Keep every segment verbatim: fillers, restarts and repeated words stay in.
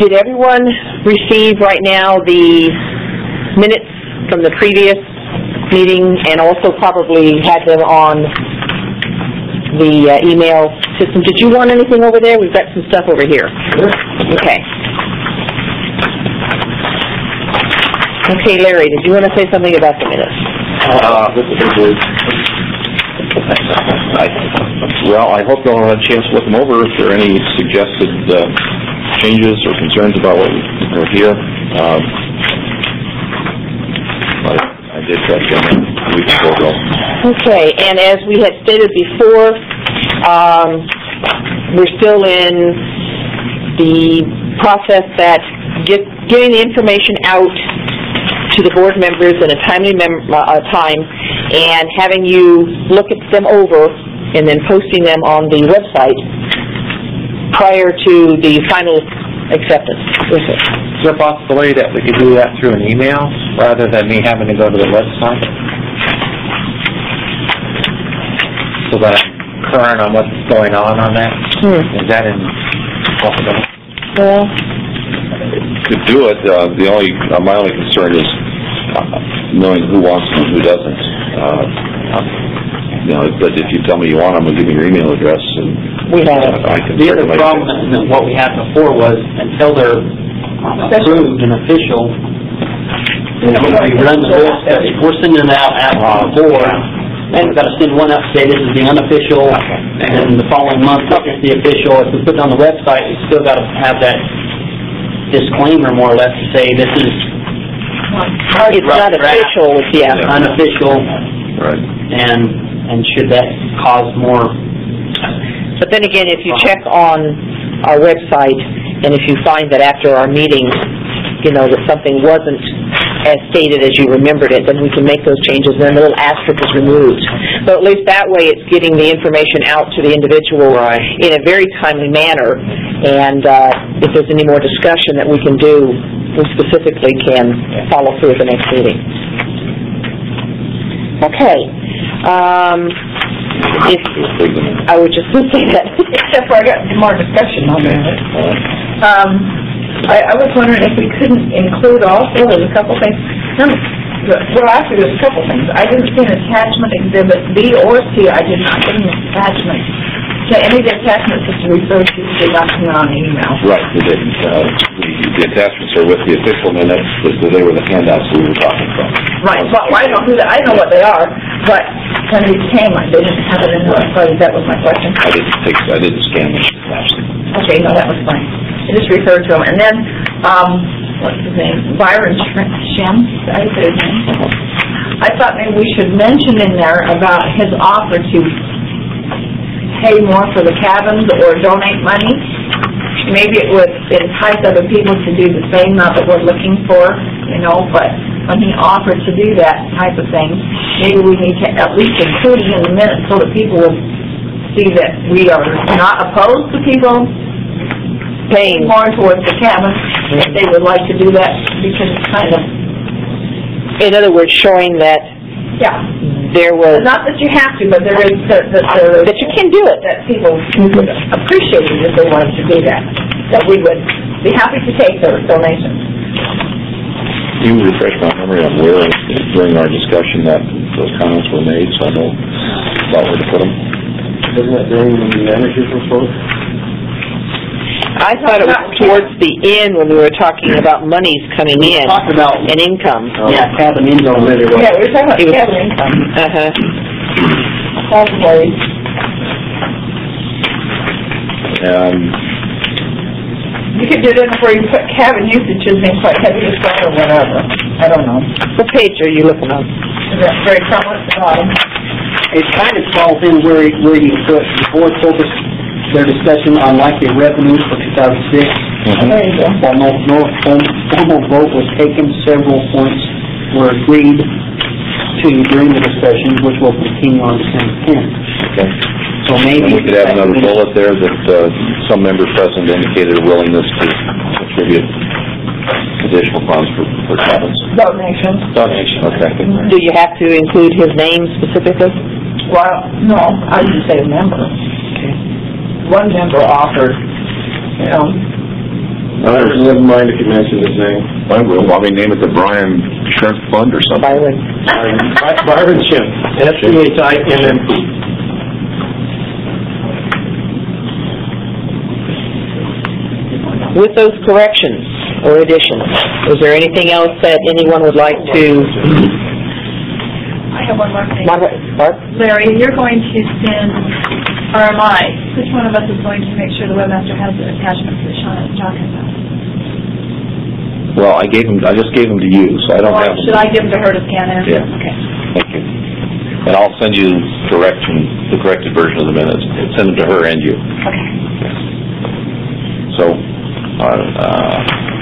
did everyone receive right now the minutes from the previous meeting, and also probably had them on the uh, email system? Did you want anything over there? We've got some stuff over here. Sure. Okay. Okay, Larry, did you want to say something about the minutes? Uh, this is I, well, I hope you'll have a chance to look them over. If there are any suggested uh, changes or concerns about what we're here, um, I, I did try to get them a week ago. Okay, and as we had stated before, um, we're still in the process that get, getting the information out to the board members in a timely mem uh, time, and having you look at them over and then posting them on the website prior to the final acceptance. Is there a possibility that we could do that through an email rather than me having to go to the website? So that I'm current on what's going on on that? Hmm. Is that in possibility? Well, Could do it. Uh, the only uh, my only concern is uh, knowing who wants them and who doesn't. Uh, you know, but if you tell me you want them, give me your email address, and we have it. uh, I can. The other problem that what we had before was until they're approved and official, we run the bill study. We're sending it out after the board, and we've got to send one out to say this is the unofficial, and then the following month it's the official. If we put it on the website, we still got to have that disclaimer more or less to say this is It's not official, it's, yeah. Yeah. unofficial, Right. and and should that cause more? But then again, if you check on our website, and if you find that after our meeting, you know, that something wasn't as stated as you remembered it, then we can make those changes, and then the little asterisk is removed. So at least that way it's getting the information out to the individual Right. in a very timely manner, and uh, if there's any more discussion that we can do, we specifically can follow through at the next meeting. Okay. Um, if, I would just say that. Except for I got more discussion on that. Um, I, I was wondering if we couldn't include also, there's a couple things. Number, well, actually, there's a couple things. I didn't see an attachment exhibit B or C. I did not get an attachment. So any of the attachments that you referred to did not come on the email. Right, we didn't. Uh, the, the attachments are with the official minutes, because they were the handouts we were talking about. Right. Well, I know who the, I know what they are, but when they came, I didn't have it in the website. That was my question. I didn't take. I didn't scan them. Okay, no, that was fine. I just referred to him. And then, um, what's his name? Byron Shem. Did I say his name? I thought maybe we should mention in there about his offer to pay more for the cabins or donate money. Maybe it would entice other people to do the same, not that we're looking for, you know, but when he offered to do that type of thing, maybe we need to at least include it in the minutes so that people would see that we are not opposed to people paying more towards the cabin if they would like to do that, because it's kind of, In other words, showing that yeah, there was... not that you have to, but there is, that, that, there is, that you can do it. that people would appreciate it if they wanted to do that, that we would be happy to take those donations. You refresh my memory on where during our discussion that those comments were made, so I know about where to put them. Isn't that during the managers report? I thought it was towards the end when we were talking about monies coming in Talked about and income. yeah, cabin income. Yeah, we were talking about It was- cabin income. Uh-huh. Possibly. And You could do this where you put cabin usage as being quite heavy to start or whatever. I don't know. What page are you looking on? Is that very prominent at the bottom? It kind of falls in where where you put the board focused their discussion on likely revenues for two thousand six. mm-hmm. There you go. While no, no formal vote was taken, several points were agreed to during the discussions, which will continue on December tenth. Okay. So maybe And we could have another bullet there that uh, some members present indicated a willingness to contribute additional funds for, for cabins. Donations. Donation, okay. Do you have to include his name specifically? Well, no, I didn't say a member. One member offered, you know, I wouldn't mind if you mentioned his name. I will, I mean, name it the Brian Shrimp Fund or something. Byron. Byron Shimp, S C H I M M P. With those corrections or additions, is there anything else that anyone would like to? I have one more thing. Moderate, Barb? Larry, you're going to send, or am I, which one of us is going to make sure the webmaster has the attachments that Sean is talking about? Well, I gave him, I just gave them to you, so I don't Or have them. should I give them to her to scan in? Yeah. Okay. Thank you. And I'll send you correction, the corrected version of the minutes. Send them to her and you. Okay. So, uh, uh,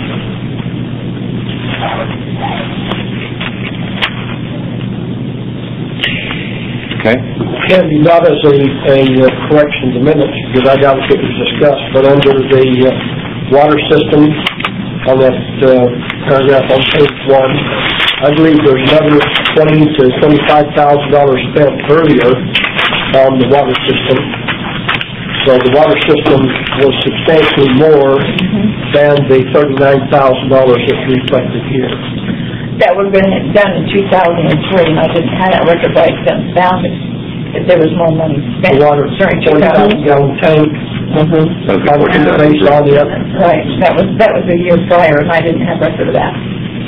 okay. Candy, not as a, a uh, correction to minutes, because I doubt it was discussed, but under the uh, water system, on that uh, paragraph on page one, I believe there's another twenty to twenty-five thousand dollars spent earlier on the water system. So the water system was substantially more than the thirty-nine thousand dollars that's reflected here. That would have been done in two thousand three, and I didn't have that record right then found it. If there was more money spent The water, during two forty thousand thousand. gallon tank, Mm-hmm. kind of based on the other. Right, that was, that was a year prior, and I didn't have record of that.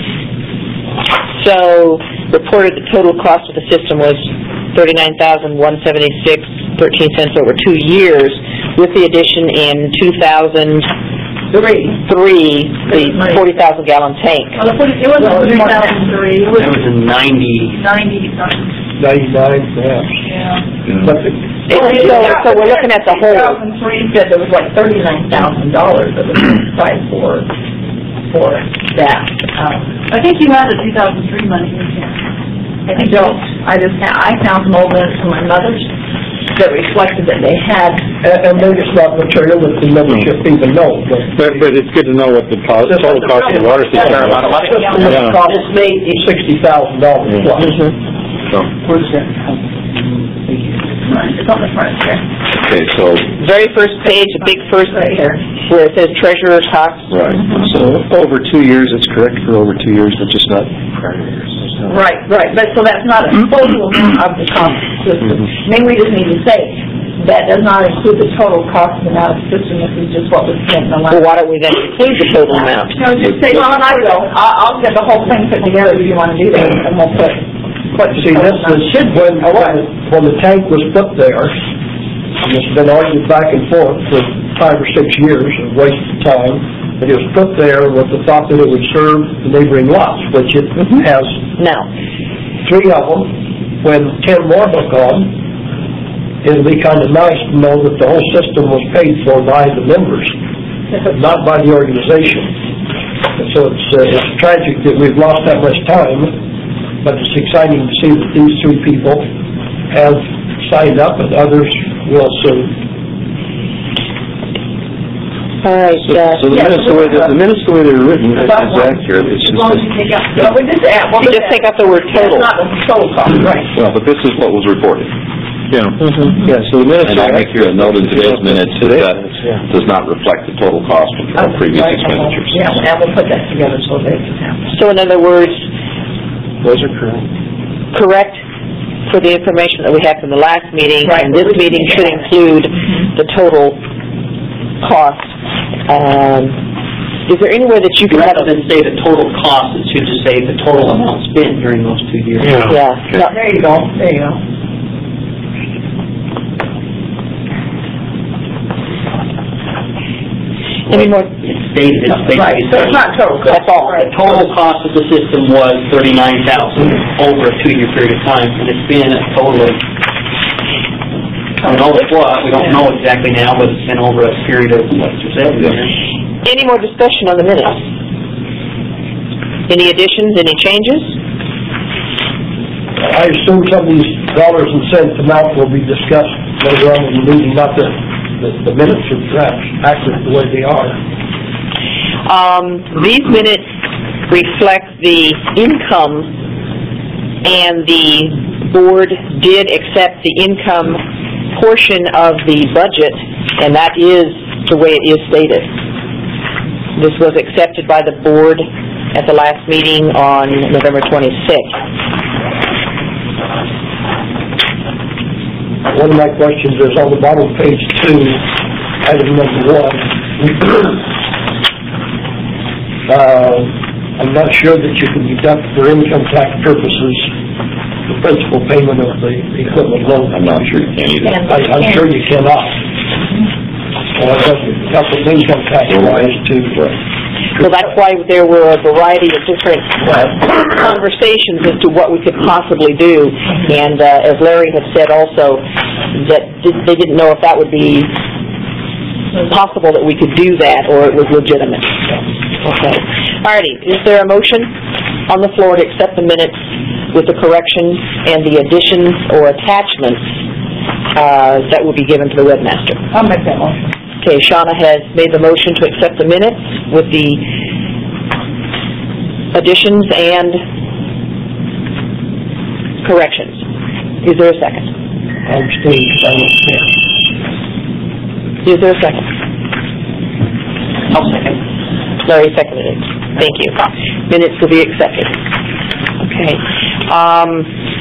So, reported the total cost of the system was thirty-nine thousand one hundred seventy-six dollars and thirteen cents over two years, with the addition in two thousand Three. three, the forty thousand gallon tank. Well, the forty, it wasn't two thousand three, it was That was in ninety. ninety something. ninety-nine, perhaps. Yeah. But the, So, so we're looking at the whole. two thousand three said there was like thirty-nine thousand dollars that was price for, for that. Um, I think you had the two thousand three money in here. I don't, I just, ha- I found some old minutes from my mother's that reflected that they had, and, and maybe it's not material that the membership even knows, but. But, but it's good to know what the cost, total cost of the water system. Fair amount of money. Yeah. Cost sixty thousand dollars plus. So, Where's that? it's on the front here. okay, so, Very first page, a big first, Right here. where it says treasurer's costs. right, So, over two years, it's correct for over two years, but just not prior years. Right, right, but so that's not a total amount of the cost system. Maybe we just need to say, that does not include the total cost of the amount of system, this is just what was spent in the last. Well, why don't we then include the total amount? No, just say, well, and I will, I'll, I'll get the whole thing put together if you want to do that, and we'll put, what the See, total this amount is, should be. when, when when the tank was put there, and it's been argued back and forth for five or six years, a waste of time, but it was put there with the thought that it would serve the neighboring lots, which it has No. three of them. When ten more hook on, it'll be kind of nice to know that the whole system was paid for by the members, not by the organization. And so it's, uh, it's tragic that we've lost that much time, but it's exciting to see that these three people have signed up and others will soon. All right, uh, So the Yeah, minutes, the way, the the minutes the way they're written is That one. accurate, it's As just long as that, you take out, well, we just add, well, you just take out the word That's total. not the total cost, right. well, but this is what was reported. yeah, Mhm. yeah, so the minutes And are I'll make you a note in today's minutes that Today's that minutes, yeah. does not reflect the total cost of previous Right, expenditures. Yeah, and we'll put that together so that it can happen. So in other words, Those are correct. correct for the information that we had from the last meeting, Right. and this meeting should include the total cost. Um, is there any way that you can have Rather a... than say the total cost, it should just say the total amount spent during those two years. Yeah. No, There you go, there you go. any more? It's stated, it's Right, basically. so it's not total cost. That's all. The total cost of the system was thirty-nine thousand over a two-year period of time, and it's been a total of, I don't know what, we don't know exactly now, but it's been over a period of, what, seven years. Any more discussion on the minutes? Any additions, any changes? I assume some of these dollars and cents amount will be discussed later on in the meeting, not the, the, the minutes are perhaps accurate the way they are. Um, these minutes reflect the income, and the board did accept the income portion of the budget, and that is the way it is stated. This was accepted by the board at the last meeting on November twenty-sixth. One of my questions is on the bottom of page two, item number one. uh, I'm not sure that you can deduct for income tax purposes the principal payment of the equipment loan. I'm not sure you can either. I, I'm sure you cannot. Well, I guess it's up with income tax wise too. So that's why there were a variety of different conversations as to what we could possibly do. And uh, as Larry had said also, that they didn't know if that would be possible that we could do that or it was legitimate. Okay. Alrighty, is there a motion on the floor to accept the minutes with the corrections and the additions or attachments uh, that will be given to the webmaster? I'll make that motion. Okay, Shauna has made the motion to accept the minutes with the additions and corrections. Is there a second? I'm still, I don't care. Is there a second? I'll second. Larry seconded it. Thank you. Minutes will be accepted. Okay. Um,